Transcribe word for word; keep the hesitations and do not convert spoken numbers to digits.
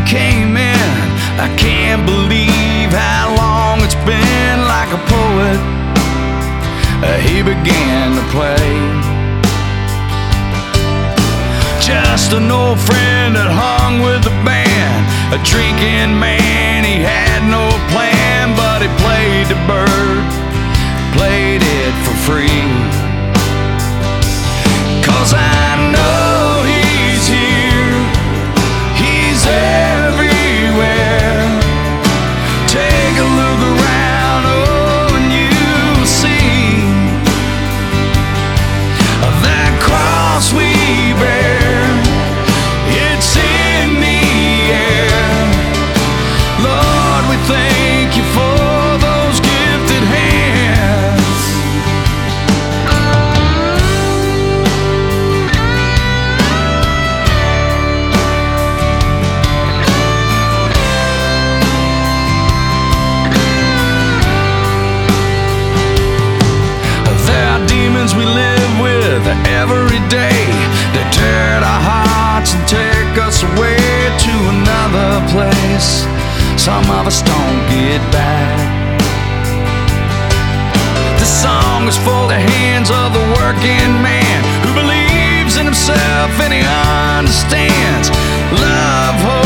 came in, I can't believe how long it's been. Like a poet, uh, he began to play. Just an old friend that hung with the band, a drinking man, he had no plan, but he played the bird, played it for free. 'Cause I know he's here, he's everywhere. Take a look around, oh, and you'll see that cross we bear, it's in the air. Lord, we thank you for those gifted hands. There are demons we live with every day. They tear at our hearts and take us away to another place. Some of us don't get back. This song is for the hands of the working man who believes in himself and he understands love, hope,